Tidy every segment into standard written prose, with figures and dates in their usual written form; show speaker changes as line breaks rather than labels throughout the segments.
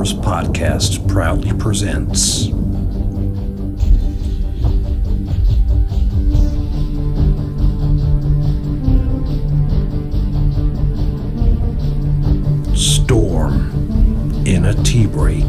Horrors Podcast proudly presents Storm in a Tea Break.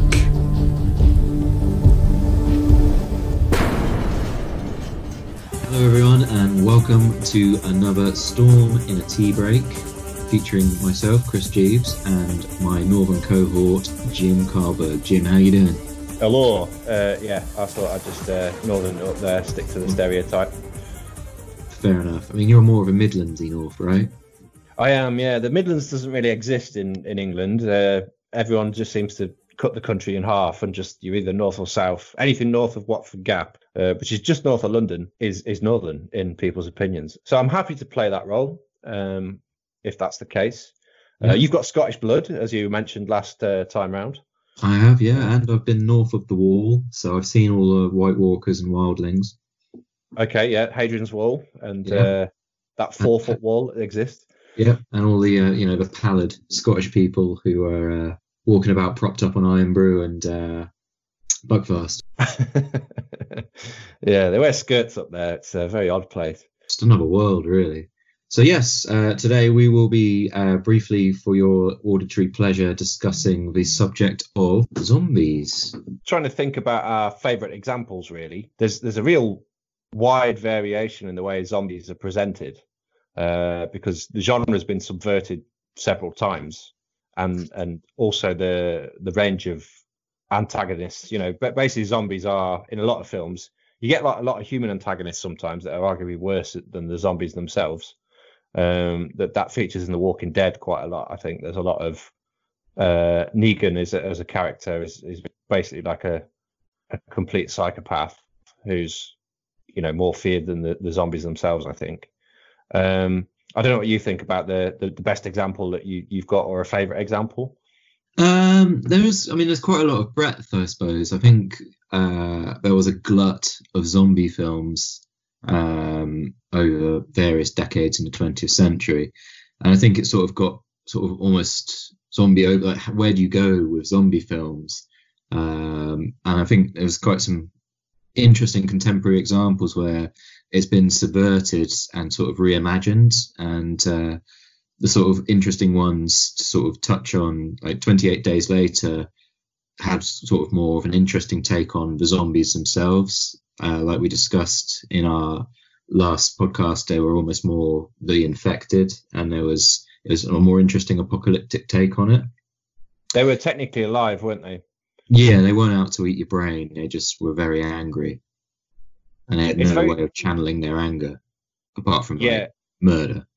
Hello everyone and welcome to another Storm in a Tea Break, featuring myself, Chris Jeeves, and my northern cohort, Jim Carlberg. Jim, how you doing?
Hello. I thought I'd just northern up there, stick to the stereotype.
Fair enough. I mean, you're more of a Midlandsy north, right?
I am, yeah. The Midlands doesn't really exist in England. Everyone just seems to cut the country in half and just you're either north or south. Anything north of Watford Gap, which is just north of London, is northern in people's opinions. So I'm happy to play that role, if that's the case. You've got Scottish blood, as you mentioned last time round.
I have, yeah, and I've been north of the Wall, so I've seen all the White Walkers and Wildlings.
Okay, yeah, Hadrian's Wall and that 4-foot wall that exists.
Yeah, and all the the pallid Scottish people who are walking about propped up on Iron Brew and Buckfast.
Yeah, they wear skirts up there. It's a very odd place.
Just another world, really. So yes, today we will be briefly, for your auditory pleasure, discussing the subject of zombies.
Trying to think about our favourite examples, really. There's a real wide variation in the way zombies are presented, because the genre has been subverted several times, and also the range of antagonists. But basically zombies are, in a lot of films, you get like a lot of human antagonists sometimes that are arguably worse than the zombies themselves. That features in The Walking Dead quite a lot. I think there's a lot of Negan as a character is basically like a complete psychopath who's more feared than the zombies themselves, I think. I don't know what you think about the best example that you've got, or a favorite example.
There's quite a lot of breadth, I suppose. I think there was a glut of zombie films over various decades in the 20th century, and I think it sort of almost zombie over. Like, where do you go with zombie films? And I think there was quite some interesting contemporary examples where it's been subverted and sort of reimagined, and the sort of interesting ones to sort of touch on, like 28 Days Later, had sort of more of an interesting take on the zombies themselves. Like we discussed in our last podcast, they were almost more the infected, and it was a more interesting apocalyptic take on it.
They were technically alive, weren't they?
Yeah, they weren't out to eat your brain. They just were very angry, and they had no way of channeling their anger apart from murder.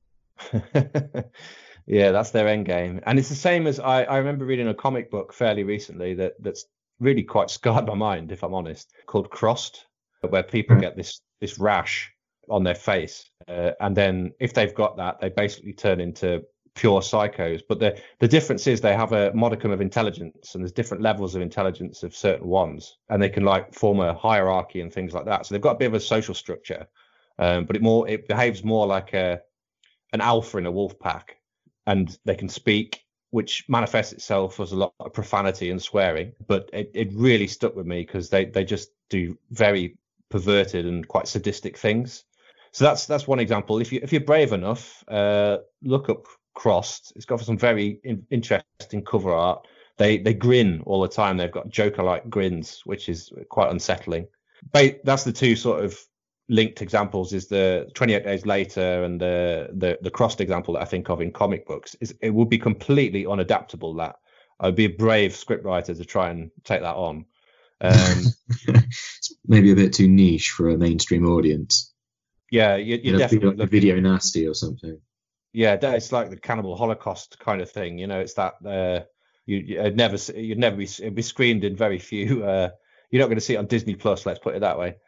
Yeah, that's their end game. And it's the same as I remember reading a comic book fairly recently that's really quite scarred my mind, if I'm honest, called Crossed, where people get this rash on their face, and then if they've got that, they basically turn into pure psychos. But the difference is they have a modicum of intelligence, and there's different levels of intelligence of certain ones, and they can like form a hierarchy and things like that. So they've got a bit of a social structure, but it behaves more like an alpha in a wolf pack, and they can speak, which manifests itself as a lot of profanity and swearing. But it really stuck with me because they just do very perverted and quite sadistic things. So that's one example. If you're brave enough, look up Crossed. It's got some very interesting cover art. They grin all the time. They've got Joker-like grins, which is quite unsettling. But that's the two sort of linked examples, is the 28 Days Later and the Crossed example that I think of in comic books. It would be completely unadaptable. That I'd be a brave scriptwriter to try and take that on.
It's maybe a bit too niche for a mainstream audience.
Yeah, you're definitely
like Video Nasty or something.
Yeah, it's like the Cannibal Holocaust kind of thing. It's that it'd be screened in very few. You're not going to see it on Disney Plus. Let's put it that way.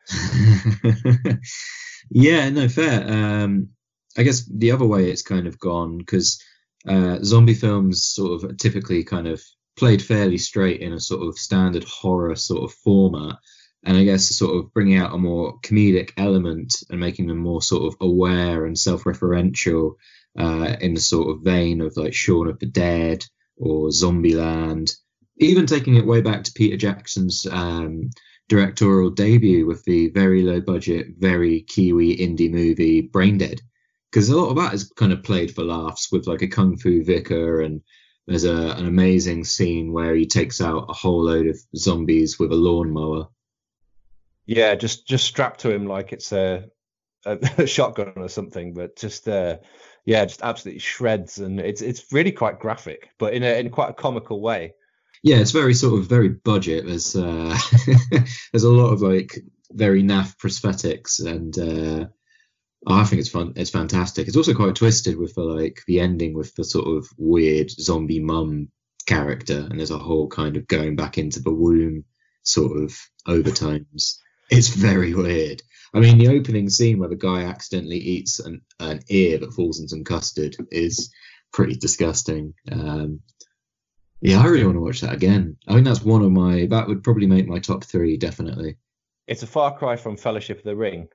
Yeah, no, fair. I guess the other way it's kind of gone, because zombie films sort of typically kind of played fairly straight in a sort of standard horror sort of format, and I guess sort of bringing out a more comedic element and making them more sort of aware and self-referential, in the sort of vein of like Shaun of the Dead or Zombieland, Even taking it way back to Peter Jackson's directorial debut with the very low budget, very Kiwi indie movie Braindead, because a lot of that is kind of played for laughs with like a kung fu vicar, and there's an amazing scene where he takes out a whole load of zombies with a lawnmower.
Yeah, just strapped to him like it's a shotgun or something, but just just absolutely shreds, and it's really quite graphic, but in quite a comical way.
Yeah, it's very budget. There's there's a lot of like very naff prosthetics, and I think it's fun. It's fantastic. It's also quite twisted with the ending with the sort of weird zombie mum character, and there's a whole kind of going back into the womb sort of overtones. It's very weird. I mean, the opening scene where the guy accidentally eats an ear that falls in some custard is pretty disgusting. Yeah, I really want to watch that again. I think that would probably make my top 3, definitely.
It's a far cry from Fellowship of the Ring.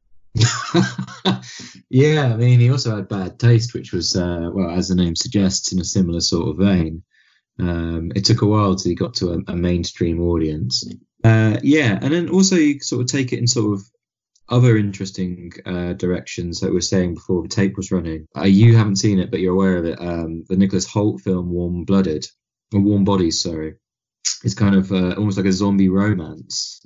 Yeah, I mean, he also had Bad Taste, which was, as the name suggests, in a similar sort of vein. It took a while till he got to a mainstream audience. Yeah, and then also you sort of take it in sort of other interesting directions, like we were saying before the tape was running. You haven't seen it, but you're aware of it. The Nicholas Hoult film Warm Bodies, sorry. It's kind of almost like a zombie romance,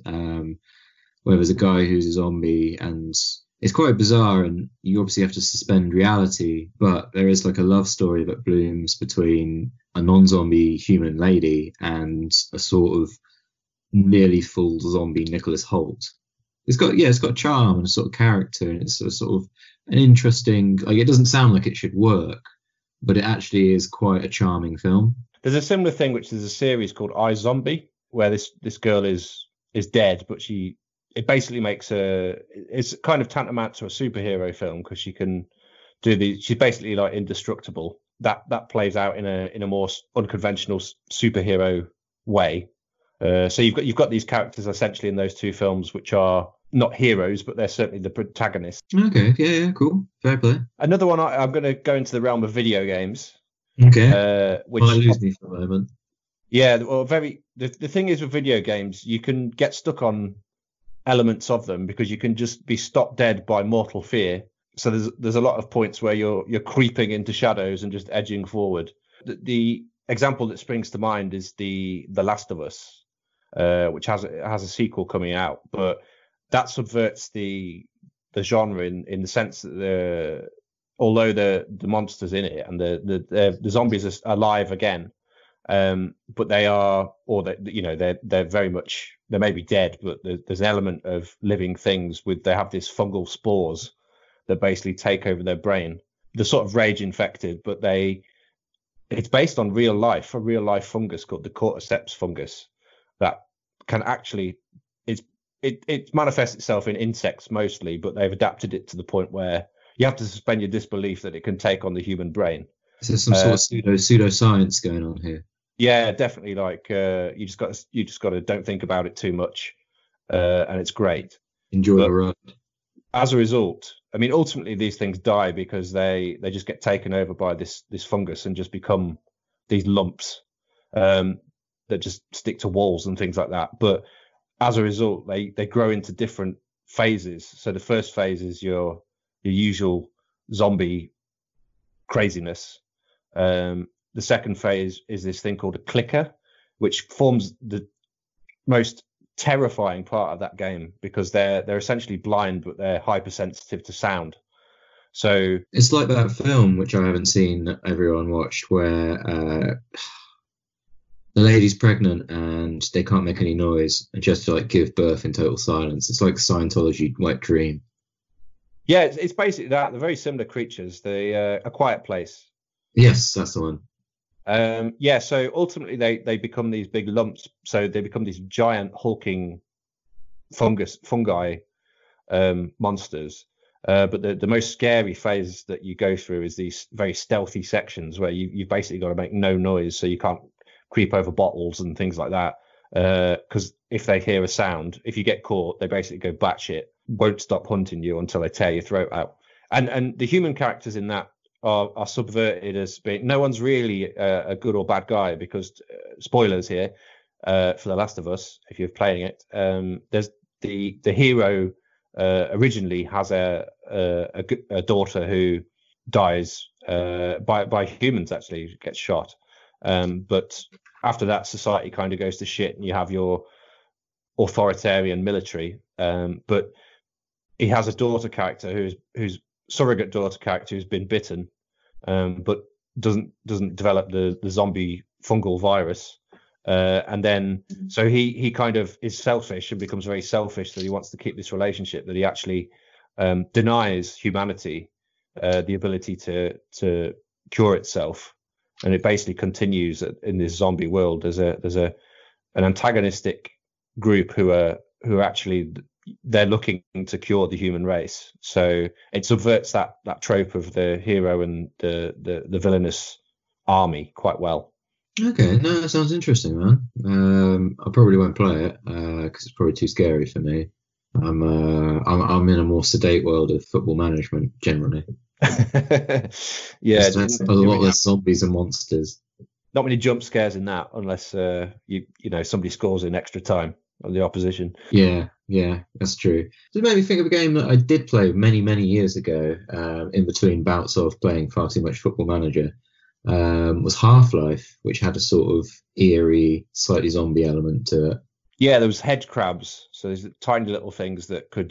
where there's a guy who's a zombie, and it's quite bizarre, and you obviously have to suspend reality, but there is like a love story that blooms between a non-zombie human lady and a sort of nearly full zombie Nicholas Hoult. It's got charm and a sort of character, and it's a sort of an interesting, like, it doesn't sound like it should work, but it actually is quite a charming film.
There's a similar thing, which is a series called iZombie, where this girl is dead, but it basically makes it's kind of tantamount to a superhero film, because she can she's basically like indestructible. That plays out in a more unconventional superhero way. So you've got these characters essentially in those two films, which are not heroes, but they're certainly the protagonists.
Okay, yeah, cool, fair play.
Another one, I'm going to go into the realm of video games.
Okay,
which
might lose me for a moment.
Yeah, well, the thing is with video games, you can get stuck on elements of them because you can just be stopped dead by mortal fear. So there's a lot of points where you're creeping into shadows and just edging forward. The example that springs to mind is the Last of Us, which has a sequel coming out, but that subverts the genre in the sense that although the monsters in it and the zombies are alive again, but they are, or they're very much, they may be dead, but there's an element of living things they have these fungal spores that basically take over their brain. They're sort of rage infected, but it's based on a real life fungus called the cordyceps fungus that can actually, it manifests itself in insects mostly, but they've adapted it to the point where you have to suspend your disbelief that it can take on the human brain.
So there's some sort of pseudoscience going on here.
Yeah, definitely. Like you just got to don't think about it too much, and it's great.
Enjoy the ride.
As a result, I mean, ultimately these things die because they just get taken over by this fungus and just become these lumps that just stick to walls and things like that. But as a result, they grow into different phases. So the first phase is your usual zombie craziness. The second phase is this thing called a clicker, which forms the most terrifying part of that game because they're essentially blind, but they're hypersensitive to sound. So
it's like that film, which I haven't seen, that everyone watched, where the lady's pregnant and they can't make any noise and just to like give birth in total silence. It's like Scientology Wet Dream.
Yeah, it's basically that. They're very similar creatures. A Quiet Place.
Yes, that's the one.
So ultimately they become these big lumps. So they become these giant hulking fungi monsters. But the most scary phase that you go through is these very stealthy sections where you've basically got to make no noise, so you can't creep over bottles and things like that. Because if they hear a sound, if you get caught, they basically go batshit, won't stop hunting you until they tear your throat out. And the human characters in that are subverted as being no one's really a good or bad guy, because spoilers here for The Last of Us if you're playing it. There's the hero originally has a daughter who dies by humans, actually gets shot, but after that society kind of goes to shit and you have your authoritarian military, but he has a daughter character who's surrogate daughter character who's been bitten, but doesn't develop the zombie fungal virus, and then so he kind of is selfish and becomes very selfish, that he wants to keep this relationship, that he actually denies humanity the ability to cure itself, and it basically continues in this zombie world. There's an antagonistic group who are actually they're looking to cure the human race. So it subverts that trope of the hero and the villainous army quite well.
Okay, no, that sounds interesting, man. I probably won't play it because it's probably too scary for me. I'm in a more sedate world of Football Management generally.
Yeah,
there's a lot less zombies and monsters.
Not many jump scares in that, unless you know somebody scores in extra time on the opposition.
Yeah, that's true. It made me think of a game that I did play many years ago, in between bouts of playing far too much Football Manager. Was Half-Life, which had a sort of eerie, slightly zombie element to it.
Yeah, there was hedge crabs, so there's tiny little things that could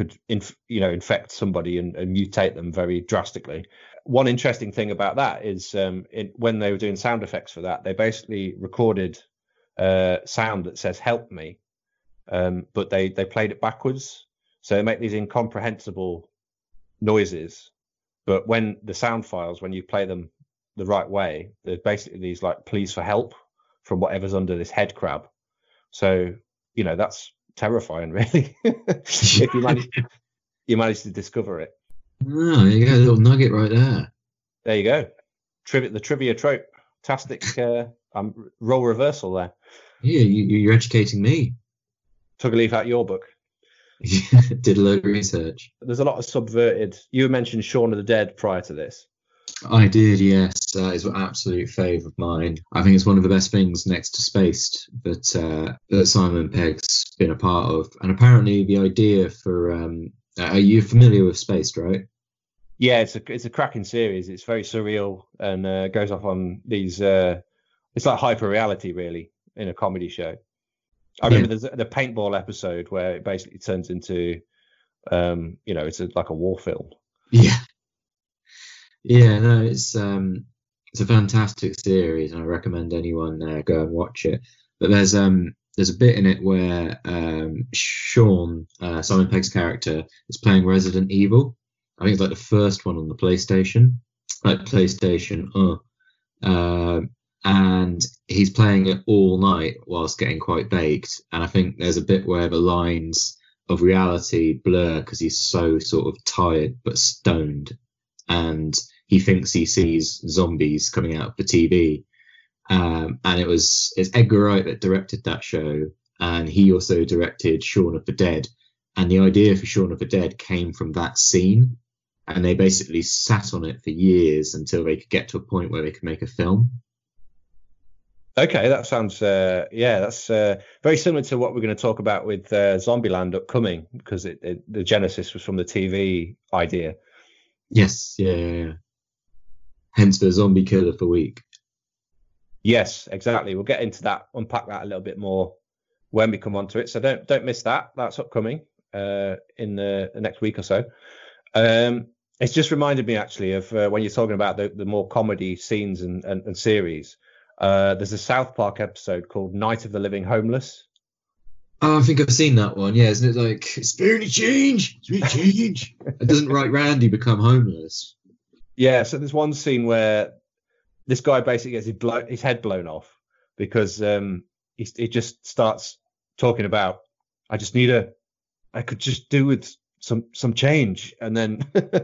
infect somebody and mutate them very drastically. One interesting thing about that is when they were doing sound effects for that, they basically recorded sound that says "help me," but they played it backwards, so they make these incomprehensible noises. But when the sound files, when you play them the right way, there's basically these like pleas for help from whatever's under this head crab. So that's terrifying, really. If you manage to discover it.
Oh, you got a little nugget right there.
There you go. The trivia trope. Fantastic role reversal there.
Yeah, you're educating me.
Took a leaf out of your book.
Did a load of research.
There's a lot of subverted. You mentioned Shaun of the Dead prior to this.
I did, yes. It's an absolute fave of mine. I think it's one of the best things next to Spaced that Simon Pegg's been a part of. And apparently the idea for... are you familiar with Spaced, right?
Yeah, it's a cracking series. It's very surreal and goes off on these... it's like hyper-reality, really, in a comedy show. I remember there's the paintball episode where it basically turns into, it's like a war film.
Yeah, no, it's a fantastic series, and I recommend anyone go and watch it. But there's a bit in it where Sean, Simon Pegg's character, is playing Resident Evil. I think it's like the first one on the PlayStation, and he's playing it all night whilst getting quite baked. And I think there's a bit where the lines of reality blur because he's so sort of tired but stoned, and he thinks he sees zombies coming out of the TV. And it's Edgar Wright that directed that show, and he also directed Shaun of the Dead. And the idea for Shaun of the Dead came from that scene, and they basically sat on it for years until they could get to a point where they could make a film.
Okay, that sounds that's very similar to what we're going to talk about with Zombieland upcoming, because the genesis was from the TV idea.
Yes, yeah. Hence the zombie killer for week.
Yes, exactly. We'll get into that, unpack that a little bit more when we come onto it. So don't miss that. That's upcoming in the next week or so. It's just reminded me actually of when you're talking about the more comedy scenes and series. There's a South Park episode called Night of the Living Homeless.
Oh, I think I've seen that one. Yeah, isn't it like spirit change? It doesn't Randy become homeless?
Yeah, so there's one scene where this guy basically gets his head blown off because he just starts talking about, I could just do with some change, and then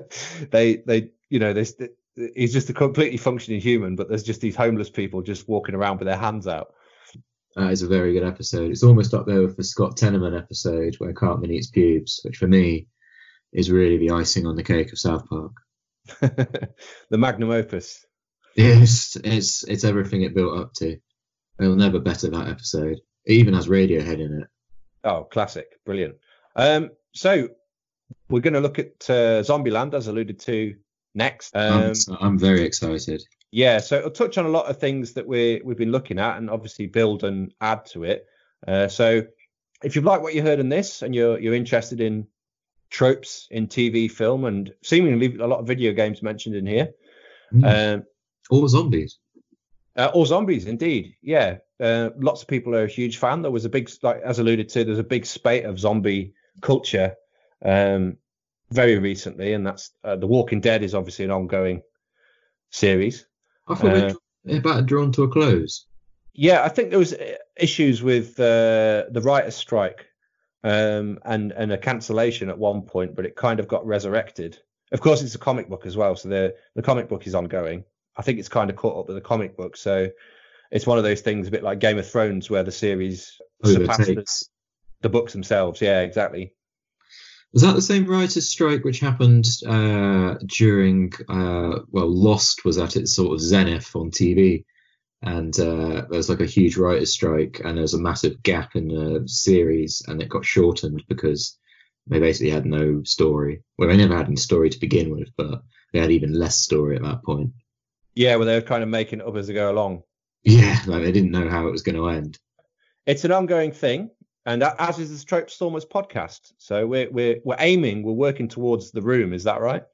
he's just a completely functioning human, but there's just these homeless people just walking around with their hands out.
That is a very good episode. It's almost up there with the Scott Tenorman episode where Cartman eats pubes, which for me is really the icing on the cake of South Park.
The magnum opus.
It's everything it built up to. They'll never better that episode. It even has Radiohead in it.
Oh, classic. Brilliant. So we're going to look at Zombieland, as alluded to, next.
I'm very excited.
Yeah, so it'll touch on a lot of things that we've been looking at and obviously build and add to it. So if you've liked what you heard in this and you're interested in tropes in TV, film, and seemingly a lot of video games mentioned in here.
Or zombies.
Or zombies, indeed. Yeah. Lots of people are a huge fan. There was a big, like as alluded to, there's a big spate of zombie culture very recently, and that's The Walking Dead is obviously an ongoing series.
I thought it about drawn to a close.
Yeah, I think there was issues with the writer's strike and a cancellation at one point, but it kind of got resurrected. Of course, it's a comic book as well, so the comic book is ongoing. I think it's kind of caught up with the comic book, so it's one of those things a bit like Game of Thrones, where the series surpasses the books themselves. Yeah, exactly.
Was that the same writer's strike which happened during, Lost was at its sort of zenith on TV, and there was like a huge writer's strike, and there was a massive gap in the series, and it got shortened because they basically had no story. Well, they never had any story to begin with, but they had even less story at that point.
Yeah, well, they were kind of making it up as they go along.
Yeah, like they didn't know how it was going to end.
It's an ongoing thing. And as is the Trope Stormers podcast. So we're working towards The Room. Is that right?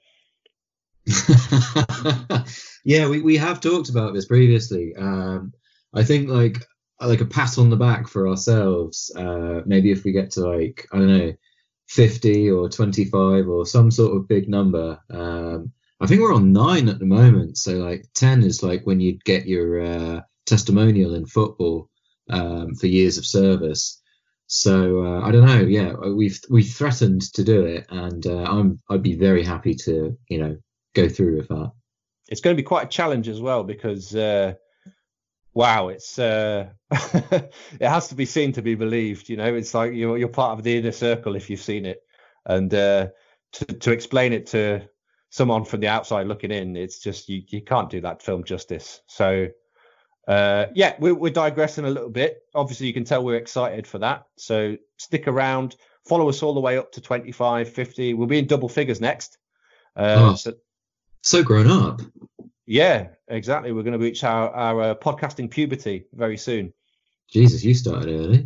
Yeah, we have talked about this previously. I think like a pat on the back for ourselves. Maybe if we get to like, I don't know, 50 or 25 or some sort of big number. I think we're on 9 at the moment. So like 10 is like when you get your testimonial in football for years of service. So I don't know. Yeah, we've threatened to do it, and I'd be very happy to go through with that.
It's going to be quite a challenge as well because it's it has to be seen to be believed. It's like you're part of the inner circle if you've seen it, and to explain it to someone from the outside looking in, it's just you can't do that film justice. So. We're digressing a little bit. Obviously, you can tell we're excited for that. So stick around. Follow us all the way up to 25, 50. We'll be in double figures next.
So grown up.
Yeah, exactly. We're going to reach our podcasting puberty very soon.
Jesus, you started early.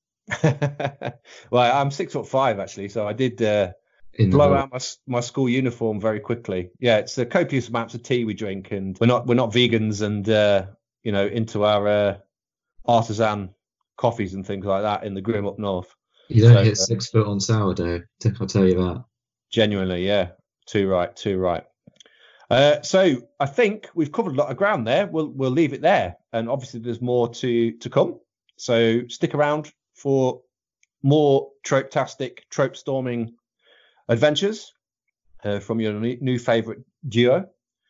Well, I'm 6'5" actually, so I did blow out my school uniform very quickly. Yeah, it's the copious amounts of tea we drink, and we're not vegans and. Into our artisan coffees and things like that in the Grim up north.
You don't hit 6 foot on sourdough, I'll tell you that.
Genuinely, yeah. Too right. So I think we've covered a lot of ground there. We'll leave it there. And obviously there's more to come. So stick around for more trope-tastic, trope-storming adventures from your new favourite duo.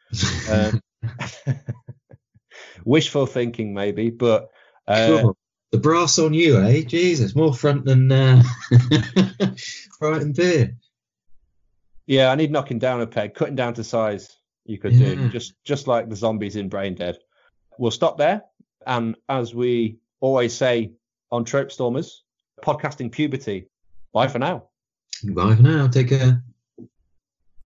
Wishful thinking, maybe, but
cool. The brass on you, eh? Jesus, more front than Brighton beer.
Yeah, I need knocking down a peg, cutting down to size. You could do just like the zombies in Brain Dead. We'll stop there, and as we always say on Trope Stormers, podcasting puberty. Bye for now.
Bye for now. Take care.